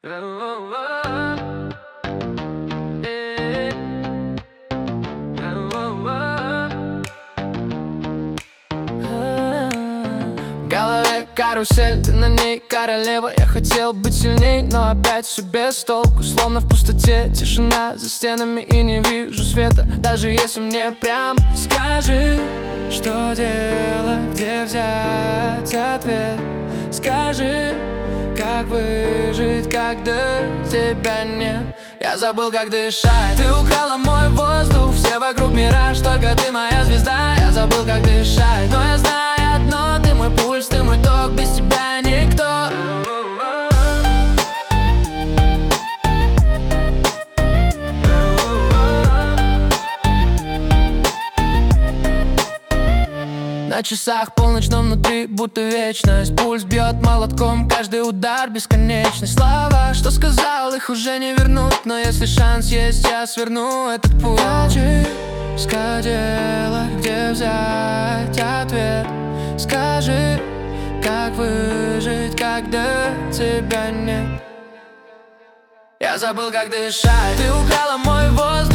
В голове карусель, ты на ней королева. Я хотел быть сильней, но опять все без толку. Словно в пустоте тишина за стенами, и не вижу света, даже если мне прям скажи, что делать, где взять ответ. Скажи, как выжить, когда тебя нет. Я забыл, как дышать. Ты украла мой воздух, все вокруг мираж, только ты моя звезда. Я забыл, как дышать, но я знаю одно: ты мой пульс, ты мой ток, без тебя никто. На часах полночь, но внутри будто вечность. Пульс бьет молотком, каждый удар бесконечный. Слова, что сказал, их уже не вернуть, но если шанс есть, я сверну этот путь. Скажи, дело, где взять ответ. Скажи, как выжить, когда тебя нет. Я забыл, как дышать. Ты украла мой воздух,